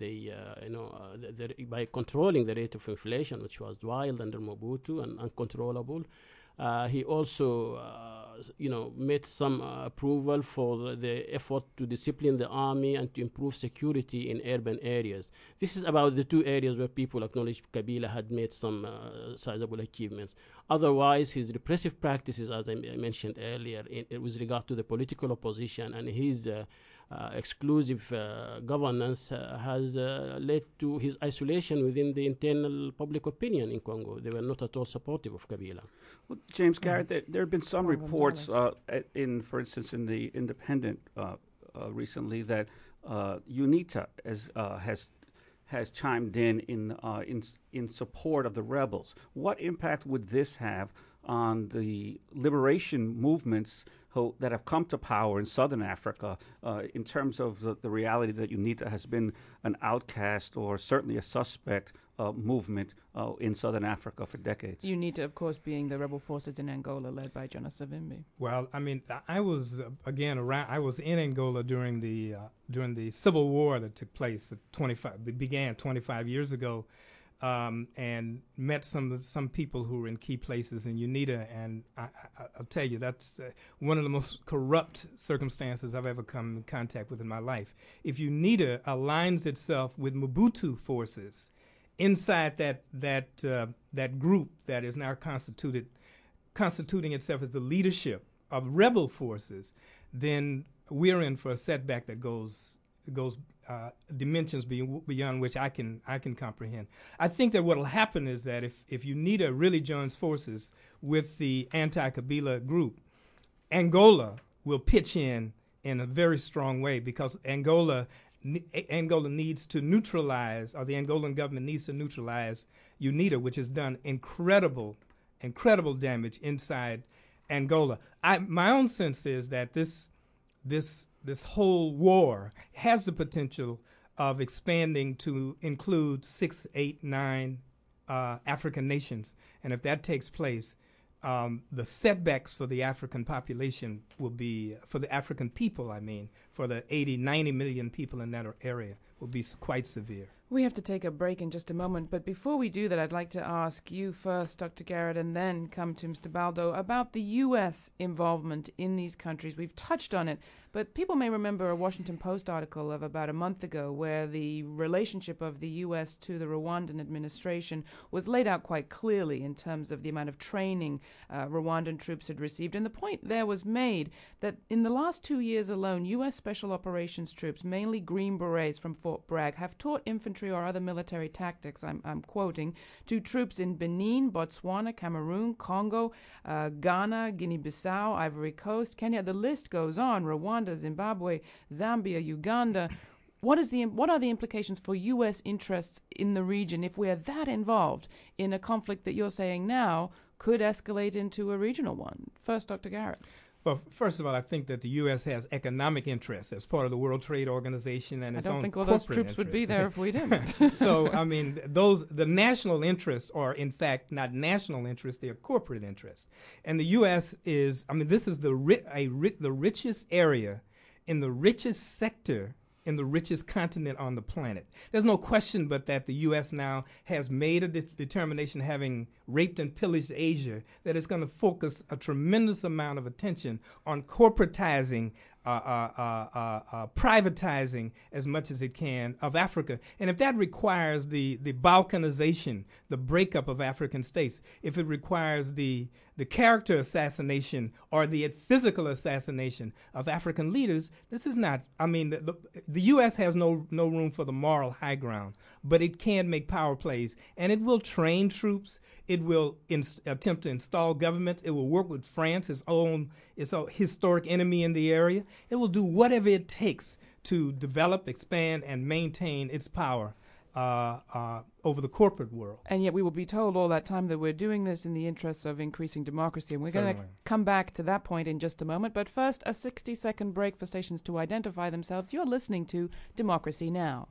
by controlling the rate of inflation, which was wild under Mobutu and uncontrollable. He also, made some approval for the effort to discipline the army and to improve security in urban areas. This is about the two areas where people acknowledge Kabila had made some sizable achievements. Otherwise, his repressive practices, as I mentioned earlier, with regard to the political opposition and his exclusive governance has led to his isolation within the internal public opinion in Congo. They were not at all supportive of Kabila. Well, James Garrett, there have been some reports, for instance, in the Independent recently that UNITA has chimed in support of the rebels. What impact would this have on the liberation movements that have come to power in southern Africa in terms of the reality that UNITA has been an outcast or certainly a suspect movement in southern Africa for decades? UNITA, of course, being the rebel forces in Angola led by Jonas Savimbi. Well, I mean, I was I was in Angola during the civil war that took place that began 25 years ago. And met some people who were in key places in UNITA, and I'll tell you, that's one of the most corrupt circumstances I've ever come in contact with in my life. If UNITA aligns itself with Mobutu forces inside that group that is now constituting itself as the leadership of rebel forces, then we're in for a setback that goes dimensions beyond which I can comprehend. I think that what will happen is that if UNITA really joins forces with the anti-Kabila group, Angola will pitch in a very strong way, because Angola needs to neutralize, or the Angolan government needs to neutralize UNITA, which has done incredible damage inside Angola. My own sense is that this whole war has the potential of expanding to include 6, 8, 9 African nations. And if that takes place, the setbacks for the African population will be, for the African people, for the 80, 90 million people in that area, will be quite severe. We have to take a break in just a moment, but before we do that, I'd like to ask you first, Dr. Garrett, and then come to Mr. Baldo, about the U.S. involvement in these countries. We've touched on it, but people may remember a Washington Post article of about a month ago where the relationship of the U.S. to the Rwandan administration was laid out quite clearly in terms of the amount of training Rwandan troops had received. And the point there was made that in the last 2 years alone, U.S. Special Operations troops, mainly Green Berets from Fort Bragg, have taught infantry or other military tactics, I'm quoting, to troops in Benin, Botswana, Cameroon, Congo, Ghana, Guinea-Bissau, Ivory Coast, Kenya. The list goes on. Rwanda, Zimbabwe, Zambia, Uganda. What are the implications for U.S. interests in the region if we are that involved in a conflict that you're saying now could escalate into a regional one? First, Dr. Garrett. Well, first of all, I think that the U.S. has economic interests as part of the World Trade Organization and its own corporate interests. I don't think all those troops would be there if we didn't. So, the national interests are, in fact, not national interests, they are corporate interests. And the U.S. is, this is the richest area in the richest sector in the richest continent on the planet. There's no question but that the U.S. now has made a determination, having raped and pillaged Asia, that it's going to focus a tremendous amount of attention on corporatizing, privatizing as much as it can of Africa. And if that requires the balkanization, the breakup of African states, if it requires the character assassination or the physical assassination of African leaders, this is not, the U.S. has no room for the moral high ground, but it can make power plays, and it will train troops. It will attempt to install governments. It will work with France, its a historic enemy in the area. It will do whatever it takes to develop, expand, and maintain its power over the corporate world. And yet we will be told all that time that we're doing this in the interests of increasing democracy. And we're going to come back to that point in just a moment. But first, a 60-second break for stations to identify themselves. You're listening to Democracy Now!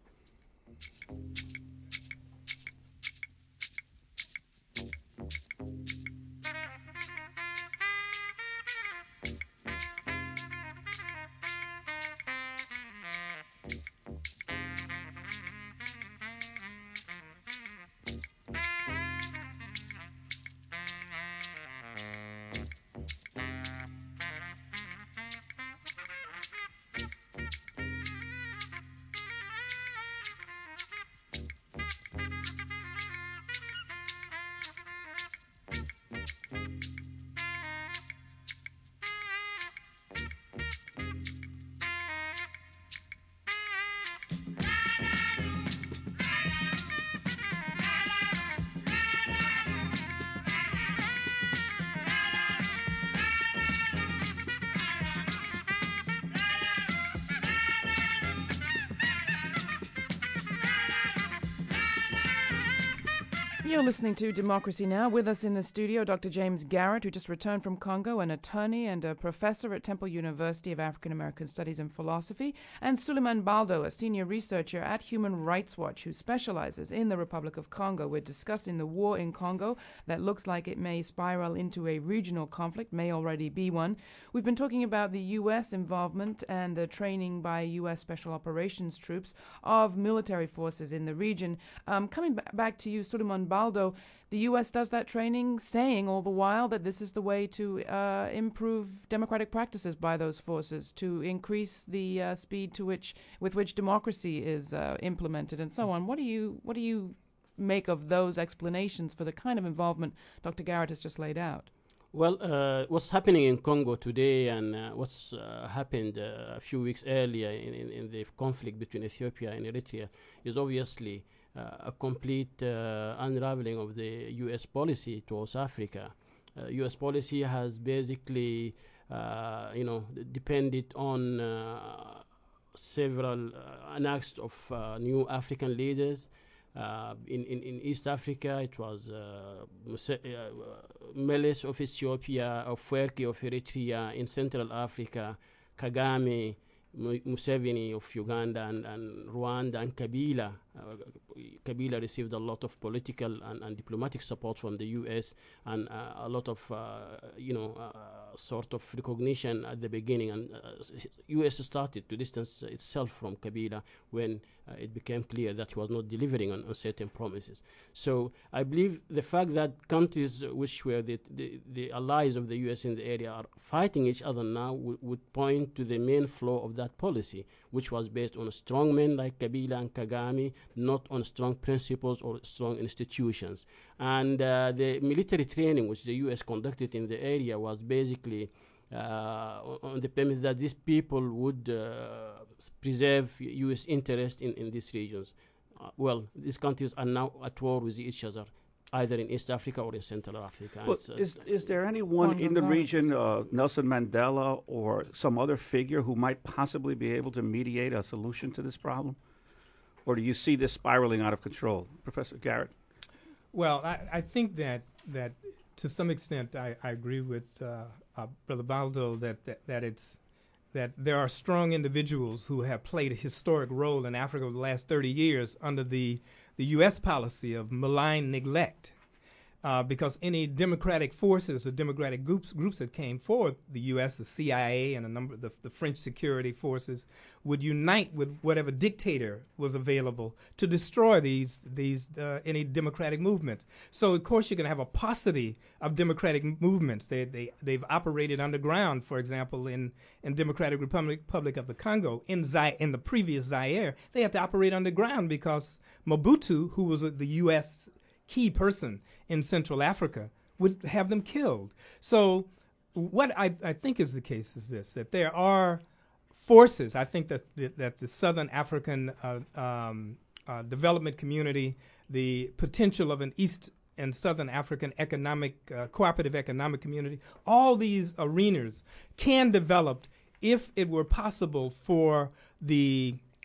You're listening to Democracy Now! With us in the studio, Dr. James Garrett, who just returned from Congo, an attorney and a professor at Temple University of African American Studies and Philosophy, and Suleiman Baldo, a senior researcher at Human Rights Watch, who specializes in the Republic of Congo. We're discussing the war in Congo that looks like it may spiral into a regional conflict, may already be one. We've been talking about the U.S. involvement and the training by U.S. Special Operations troops of military forces in the region. Coming back to you, Suleiman Baldo, the U.S. does that training, saying all the while that this is the way to improve democratic practices by those forces, to increase the speed with which democracy is implemented, and so on. What do you make of those explanations for the kind of involvement Dr. Garrett has just laid out? Well, what's happening in Congo today and what's happened a few weeks earlier in the conflict between Ethiopia and Eritrea is obviously a complete unraveling of the U.S. policy towards Africa. U.S. policy has basically, depended on several acts of new African leaders. In East Africa, it was Meles of Ethiopia, Afwerki of Eritrea. In Central Africa, Kagame, Museveni of Uganda, and Rwanda, and Kabila. Kabila received a lot of political and diplomatic support from the U.S. and a lot of, sort of recognition at the beginning. And U.S. started to distance itself from Kabila when it became clear that he was not delivering on certain promises. So I believe the fact that countries which were the allies of the U.S. in the area are fighting each other now would point to the main flaw of that policy, which was based on strong men like Kabila and Kagame, not on strong principles or strong institutions. And the military training which the U.S. conducted in the area was basically on the premise that these people would preserve U.S. interest in these regions. These countries are now at war with each other, either in East Africa or in Central Africa. Well, is there anyone in the region, Nelson Mandela or some other figure, who might possibly be able to mediate a solution to this problem? Or do you see this spiraling out of control? Professor Garrett? Well, I think that to some extent I agree with Brother Baldo that there are strong individuals who have played a historic role in Africa over the last 30 years under the U.S. policy of malign neglect. Because any democratic forces or democratic groups that came forth, the U.S., the CIA, and a number of the French security forces would unite with whatever dictator was available to destroy any democratic movements. So, of course, you're going to have a paucity of democratic movements. They've operated underground, for example, in Democratic Republic of the Congo, in the previous Zaire. They had to operate underground because Mobutu, who was the U.S. key person in Central Africa, would have them killed. So what I think is the case is this, that there are forces. I think that the Southern African development community, the potential of an East and Southern African cooperative economic community, all these arenas can develop if it were possible for the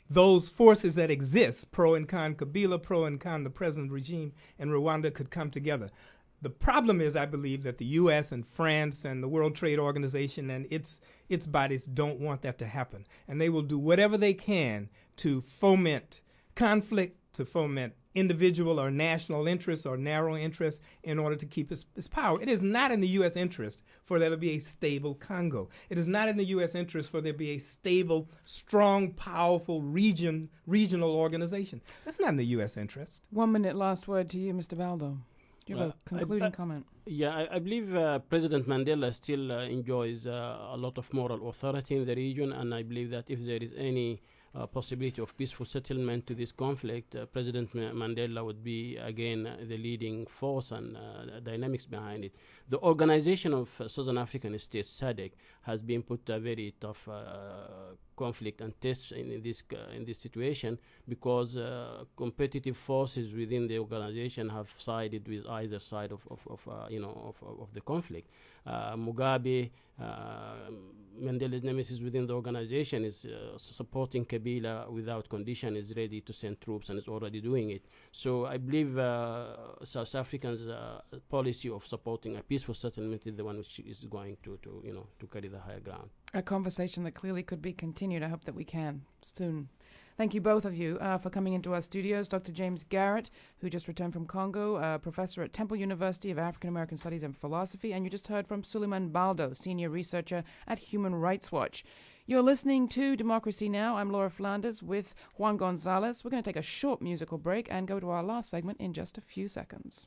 those forces that exist, pro and con Kabila, pro and con the present regime in Rwanda, could come together. The problem is, I believe, that the U.S. and France and the World Trade Organization and its bodies don't want that to happen. And they will do whatever they can to foment conflict, to foment individual or national interests or narrow interests in order to keep its power. It is not in the U.S. interest for there to be a stable Congo. It is not in the U.S. interest for there to be a stable, strong, powerful regional organization. That's not in the U.S. interest. 1 minute last word to you, Mr. Baldo. Do you have a concluding comment? Yeah, I believe President Mandela still enjoys a lot of moral authority in the region, and I believe that if there is any possibility of peaceful settlement to this conflict, President Mandela would be, again, the leading force and dynamics behind it. The organization of Southern African States, SADC, has been put a very tough conflict and test in this situation because competitive forces within the organization have sided with either side of the conflict. Mugabe, Mandela's nemesis within the organization, is supporting Kabila without condition, is ready to send troops and is already doing it. So I believe South Africans' policy of supporting a peaceful settlement is the one which is going to carry the higher ground. A conversation that clearly could be continued. I hope that we can soon. Thank you, both of you, for coming into our studios. Dr. James Garrett, who just returned from Congo, professor at Temple University of African American Studies and Philosophy, and you just heard from Suleiman Baldo, senior researcher at Human Rights Watch. You're listening to Democracy Now! I'm Laura Flanders with Juan Gonzalez. We're going to take a short musical break and go to our last segment in just a few seconds.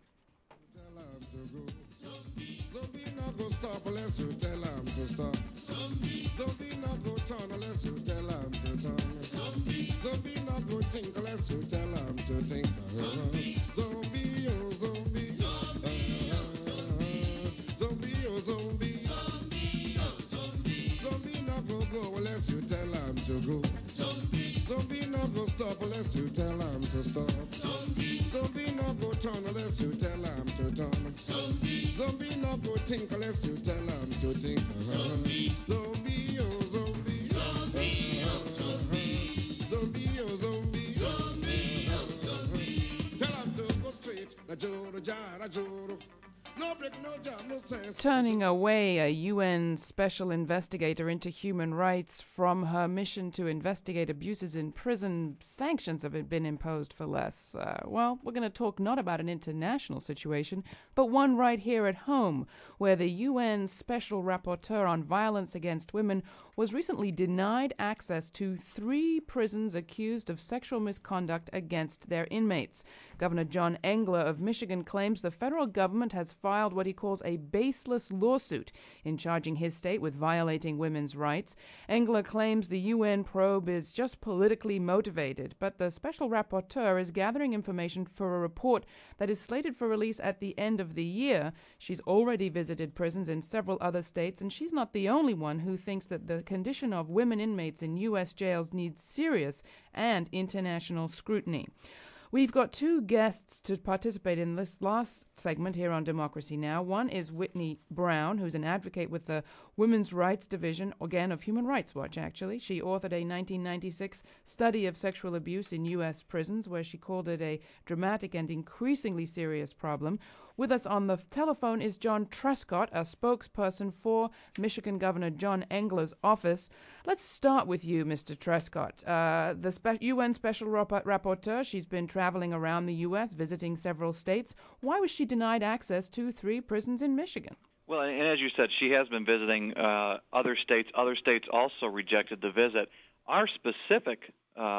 Go stop unless you tell him to stop. Zombie not go turn unless you tell him to turn. Zombie not go think unless you tell him to think. Zombie, oh zombie. Zombie, oh zombie. Zombie not go unless you tell him to go. Zombie not go stop unless you tell him to stop. Zombie not go turn unless you tell him to turn. Zombie not go think unless you tell him to think. Zombie, oh zombie. Zombie, oh zombie. Zombie, oh zombie. Tell him to go straight. Na joro, jara, joro. No break, no jam, no sense. Turning away a UN special investigator into human rights from her mission to investigate abuses in prison, sanctions have been imposed for less. Well, we're going to talk not about an international situation, but one right here at home, where the UN Special Rapporteur on Violence Against Women was recently denied access to 3 prisons accused of sexual misconduct against their inmates. Governor John Engler of Michigan claims the federal government has filed what he calls a baseless lawsuit in charging his state with violating women's rights. Engler claims the UN probe is just politically motivated, but the special rapporteur is gathering information for a report that is slated for release at the end of the year. She's already visited prisons in several other states, and she's not the only one who thinks that the condition of women inmates in U.S. jails needs serious and international scrutiny. We've got 2 guests to participate in this last segment here on Democracy Now! One is Whitney Brown, who's an advocate with the Women's Rights Division, again, of Human Rights Watch, actually. She authored a 1996 study of sexual abuse in U.S. prisons, where she called it a dramatic and increasingly serious problem. With us on the telephone is John Trescott, a spokesperson for Michigan Governor John Engler's office. Let's start with you, Mr. Trescott. The UN Special Rapporteur, she's been traveling around the U.S., visiting several states. Why was she denied access to 3 prisons in Michigan? Well, and as you said, she has been visiting other states. Other states also rejected the visit. Our specific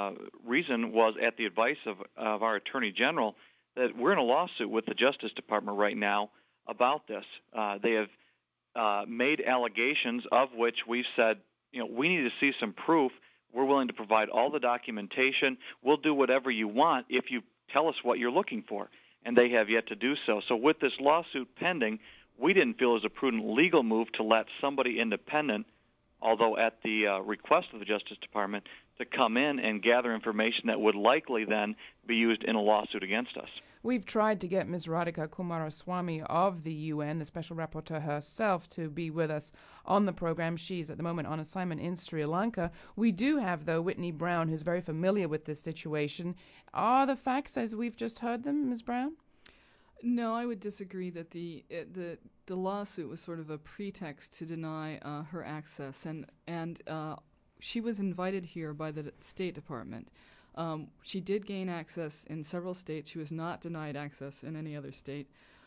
reason was at the advice of our Attorney General that we're in a lawsuit with the Justice Department right now about this. They have made allegations of which we've said, we need to see some proof. We're willing to provide all the documentation. We'll do whatever you want if you tell us what you're looking for. And they have yet to do so. So with this lawsuit pending, we didn't feel it was a prudent legal move to let somebody independent, although at the request of the Justice Department, to come in and gather information that would likely then be used in a lawsuit against us. We've tried to get Ms. Radhika Kumaraswamy of the UN, the Special Rapporteur herself, to be with us on the program. She's at the moment on assignment in Sri Lanka. We do have, though, Whitney Brown, who's very familiar with this situation. Are the facts as we've just heard them, Ms. Brown? No, I would disagree that the lawsuit was sort of a pretext to deny her access, and she was invited here by the State Department. She did gain access in several states. She was not denied access in any other state.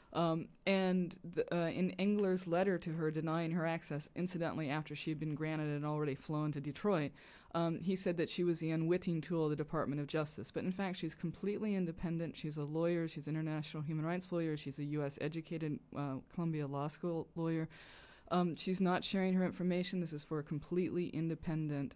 In Engler's letter to her denying her access, incidentally after she had been granted and already flown to Detroit, he said that she was the unwitting tool of the Department of Justice. But in fact, she's completely independent. She's a lawyer. She's an international human rights lawyer. She's a U.S. educated Columbia Law School lawyer. She's not sharing her information. This is for a completely independent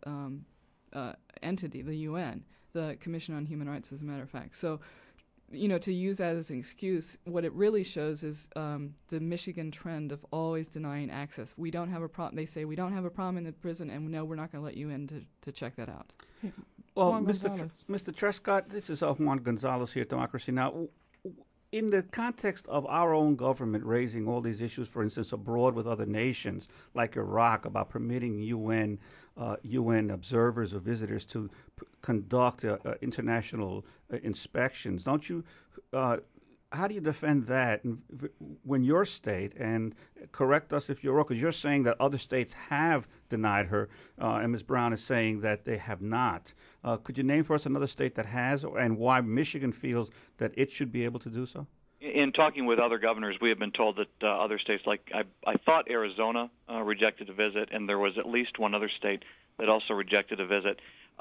entity, the UN, the Commission on Human Rights, as a matter of fact. So, to use that as an excuse, what it really shows is the Michigan trend of always denying access. We don't have a problem. They say we don't have a problem in the prison, and no, we're not going to let you in to check that out. Well, Juan Mr. Trescott, this is Juan Gonzalez here at Democracy Now! In the context of our own government raising all these issues, for instance, abroad with other nations like Iraq about permitting UN observers or visitors to conduct international inspections, don't you? How do you defend that when your state, and correct us if you're wrong, because you're saying that other states have denied her, and Ms. Brown is saying that they have not. Could you name for us another state that has, and why Michigan feels that it should be able to do so? In talking with other governors, we have been told that other states, like I thought Arizona rejected a visit, and there was at least one other state that also rejected a visit.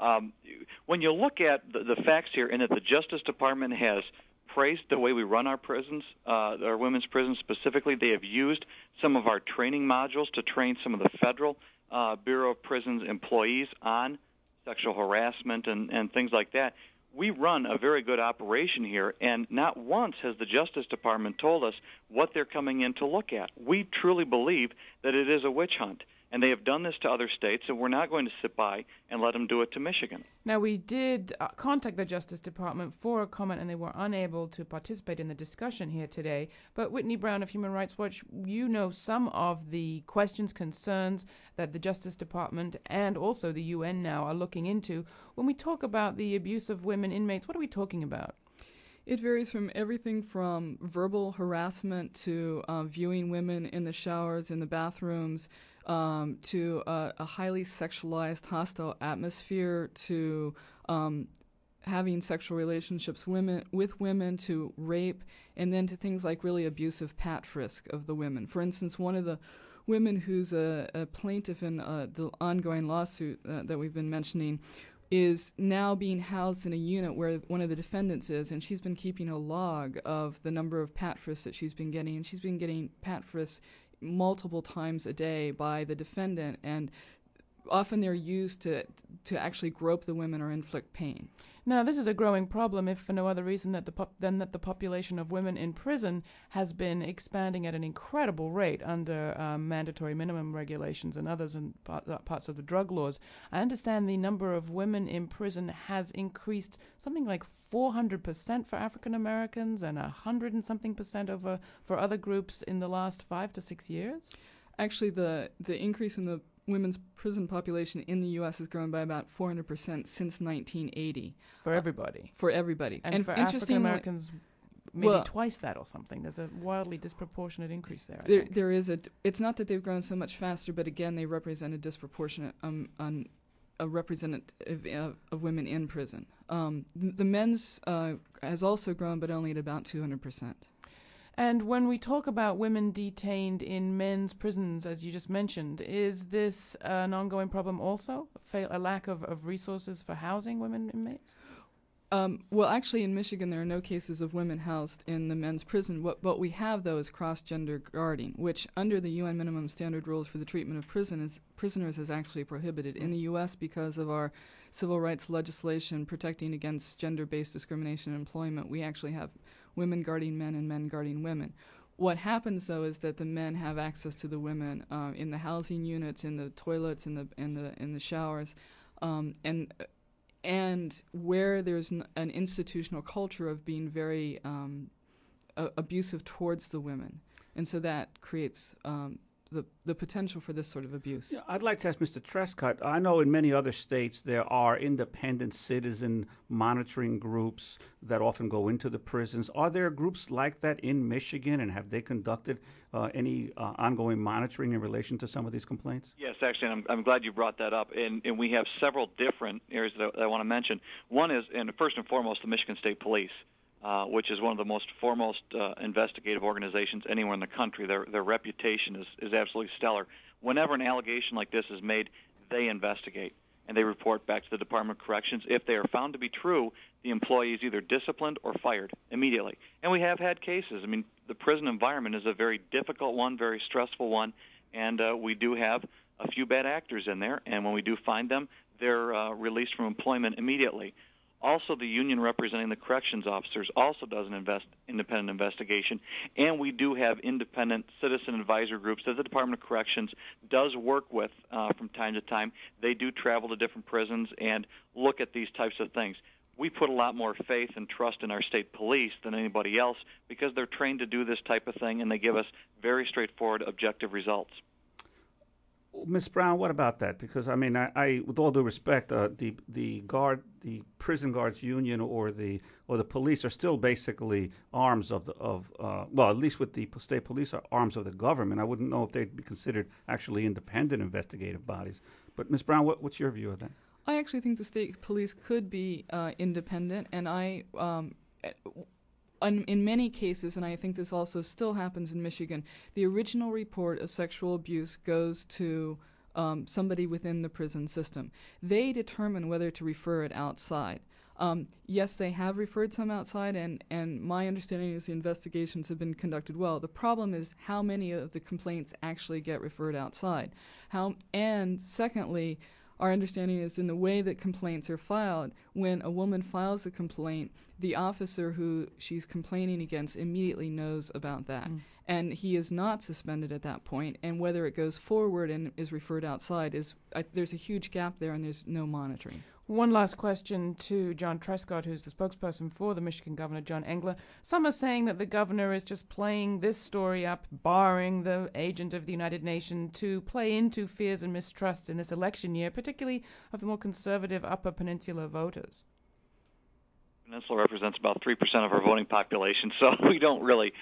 When you look at the facts here, and that the Justice Department has praised the way we run our prisons, our women's prisons specifically. They have used some of our training modules to train some of the Federal Bureau of Prisons employees on sexual harassment and things like that. We run a very good operation here, and not once has the Justice Department told us what they're coming in to look at. We truly believe that it is a witch hunt, and they have done this to other states, and we're not going to sit by and let them do it to Michigan. Now, we did contact the Justice Department for a comment, and they were unable to participate in the discussion here today. But Whitney Brown of Human Rights Watch, you know some of the questions, concerns that the Justice Department and also the UN now are looking into. When we talk about the abuse of women inmates, what are we talking about? It varies from everything from verbal harassment to viewing women in the showers, in the bathrooms, to a highly sexualized, hostile atmosphere, to having sexual relationships with women, to rape, and then to things like really abusive pat frisk of the women. For instance, one of the women who's a plaintiff in the ongoing lawsuit that we've been mentioning is now being housed in a unit where one of the defendants is, and she's been keeping a log of the number of pat frisks that she's been getting, and she's been getting pat frisks multiple times a day by the defendant, and often they're used to actually grope the women or inflict pain. Now, this is a growing problem, if for no other reason that the population of women in prison has been expanding at an incredible rate under mandatory minimum regulations and others in parts of the drug laws. I understand the number of women in prison has increased something like 400% for African Americans and 100 and something percent for other groups in the last 5 to 6 years. Actually, the increase in the women's prison population in the U.S. has grown by about 400% since 1980. For everybody. For everybody. And for African Americans, maybe twice that or something. There's a wildly disproportionate increase there. There is it's not that they've grown so much faster, but again, they represent a disproportionate a representative of women in prison. The men's has also grown, but only at about 200%. And when we talk about women detained in men's prisons, as you just mentioned, is this an ongoing problem also? A lack of resources for housing women inmates? Well, actually, in Michigan, there are no cases of women housed in the men's prison. What we have, though, is cross-gender guarding, which under the UN minimum standard rules for the treatment of prisoners is actually prohibited. In the U.S., because of our civil rights legislation protecting against gender-based discrimination in employment, we actually have women guarding men and men guarding women. What happens, though, is that the men have access to the women in the housing units, in the toilets, in the showers, and and where there's an institutional culture of being very abusive towards the women. And so that creates the potential for this sort of abuse. Yeah, I'd like to ask Mr. Trescott. I know in many other states there are independent citizen monitoring groups that often go into the prisons. Are there groups like that in Michigan, and have they conducted any ongoing monitoring in relation to some of these complaints? Yes, actually, and I'm glad you brought that up. And we have several different areas that I want to mention. One is, and first and foremost, the Michigan State Police. Which is one of the most foremost investigative organizations anywhere in the country. Their reputation is absolutely stellar. Whenever an allegation like this is made, they investigate, and they report back to the Department of Corrections. If they are found to be true, the employee is either disciplined or fired immediately. And we have had cases. I mean, the prison environment is a very difficult one, very stressful one, and we do have a few bad actors in there, and when we do find them, they're released from employment immediately. Also, the union representing the corrections officers also does an independent investigation, and we do have independent citizen advisor groups that the Department of Corrections does work with from time to time. They do travel to different prisons and look at these types of things. We put a lot more faith and trust in our state police than anybody else because they're trained to do this type of thing, and they give us very straightforward, objective results. Ms. Brown, what about that? Because I mean, I with all due respect, the prison guards union or the police are still basically arms of well, at least with the state police are arms of the government. I wouldn't know if they'd be considered actually independent investigative bodies. But Ms. Brown, what's your view of that? I actually think the state police could be independent, and in many cases, and I think this also still happens in Michigan, the original report of sexual abuse goes to somebody within the prison system. They determine whether to refer it outside. Yes, they have referred some outside, and my understanding is the investigations have been conducted well. The problem is how many of the complaints actually get referred outside. And secondly, our understanding is in the way that complaints are filed, when a woman files a complaint, the officer who she's complaining against immediately knows about that. And he is not suspended at that point, and whether it goes forward and is referred outside, there's a huge gap there, and there's no monitoring. One last question to John Trescott, who's the spokesperson for the Michigan governor, John Engler. Some are saying that the governor is just playing this story up, barring the agent of the United Nations, to play into fears and mistrusts in this election year, particularly of the more conservative Upper Peninsula voters. Peninsula represents about 3% of our voting population, so we don't really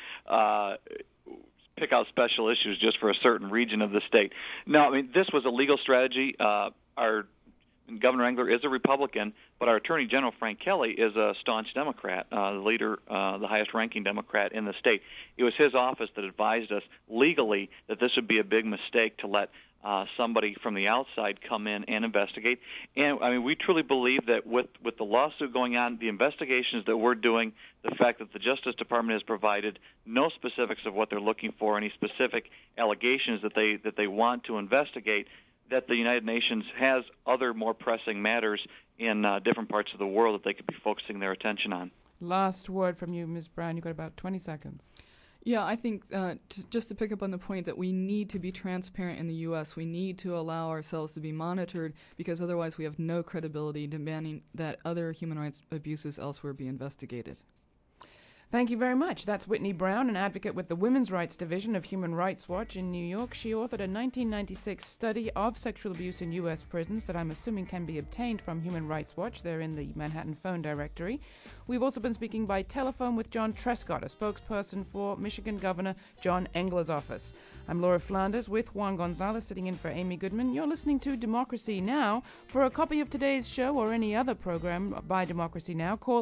pick out special issues just for a certain region of the state. No, I mean, this was a legal strategy. Governor Engler is a Republican, but our Attorney General, Frank Kelly, is a staunch Democrat, the leader, the highest-ranking Democrat in the state. It was his office that advised us legally that this would be a big mistake to let somebody from the outside come in and investigate. And, I mean, we truly believe that with the lawsuit going on, the investigations that we're doing, the fact that the Justice Department has provided no specifics of what they're looking for, any specific allegations that they want to investigate, that the United Nations has other more pressing matters in different parts of the world that they could be focusing their attention on. Last word from you, Ms. Brown. You've got about 20 seconds. Yeah, I think just to pick up on the point that we need to be transparent in the U.S., we need to allow ourselves to be monitored, because otherwise we have no credibility demanding that other human rights abuses elsewhere be investigated. Thank you very much. That's Whitney Brown, an advocate with the Women's Rights Division of Human Rights Watch in New York. She authored a 1996 study of sexual abuse in U.S. prisons that I'm assuming can be obtained from Human Rights Watch. They're in the Manhattan phone directory. We've also been speaking by telephone with John Trescott, a spokesperson for Michigan Governor John Engler's office. I'm Laura Flanders with Juan Gonzalez sitting in for Amy Goodman. You're listening to Democracy Now! For a copy of today's show or any other program by Democracy Now!, call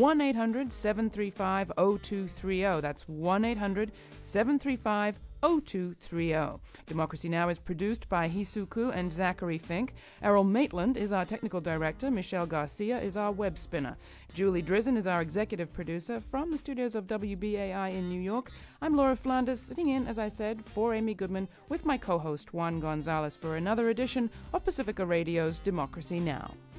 1-800-735-0230. That's 1-800-735-0230. Democracy Now! Is produced by Hisuku and Zachary Fink. Errol Maitland is our technical director. Michelle Garcia is our web spinner. Julie Drizzen is our executive producer. From the studios of WBAI in New York, I'm Laura Flanders, sitting in, as I said, for Amy Goodman with my co-host Juan Gonzalez for another edition of Pacifica Radio's Democracy Now!